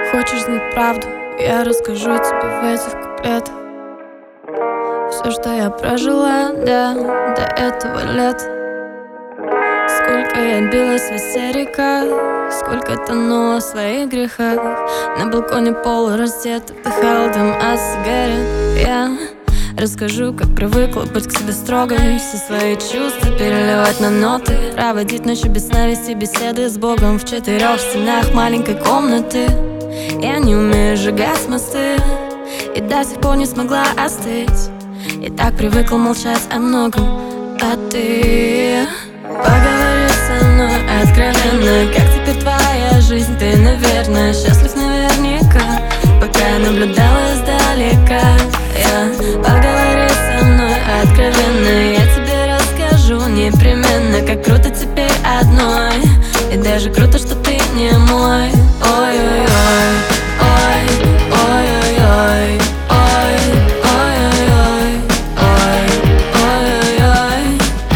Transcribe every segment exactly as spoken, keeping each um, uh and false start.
Хочешь знать правду? Я расскажу тебе в этих куплетах все, что я прожила, да, до этого лет. Сколько я билась в истериках, сколько тонула в своих грехах. На балконе полураздета вдыхала дым от сигарет. Я расскажу, как привыкла быть к себе строгой, все свои чувства переливать на ноты, проводить ночи без сна, вести беседы с Богом в четырех стенах маленькой комнаты. Я не умею сжигать мосты и до сих пор не смогла остыть. И так привыкла молчать о многом. А ты поговори со мной откровенно. Как теперь твоя жизнь? Ты, наверное, счастлив наверняка, пока я наблюдала издалека. Я поговори со мной откровенно. Я тебе расскажу непременно, как круто теперь одной. И даже круто, что ты не мой. Ой-ой-ой, ой, ой-ой-ой, ой, ой-ой-ой, ой, ой-ой-ой,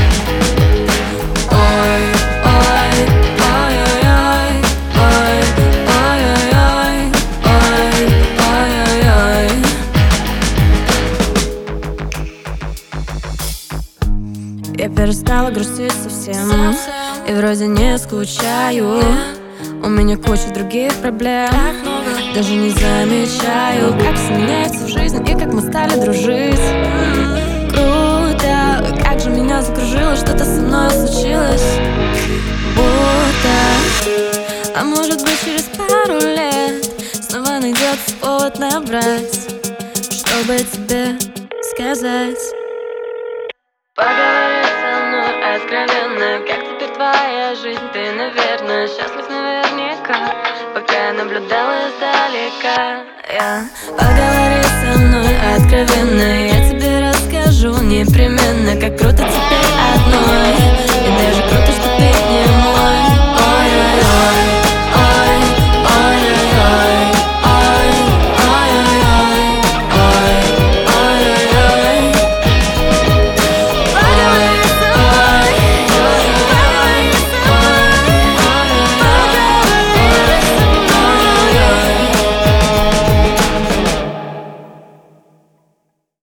ой, ой, ой-ой-ой, ой, ой-ой-ой, ой, ой-ой-ой. Я перестала грустить совсем и вроде не скучаю. У меня куча других проблем, даже не замечаю, как все меняется в жизни и как мы стали дружить. Круто, как же меня закружило, что-то со мной случилось. Будто, а может быть через пару лет снова найдется повод набрать, чтобы тебе сказать. Поговори со мной откровенно. Как теперь твоя жизнь? Ты, наверное, счастлив наверняка, пока я наблюдала издалека. Я поговори со мной откровенно. Я тебе расскажу непременно, как круто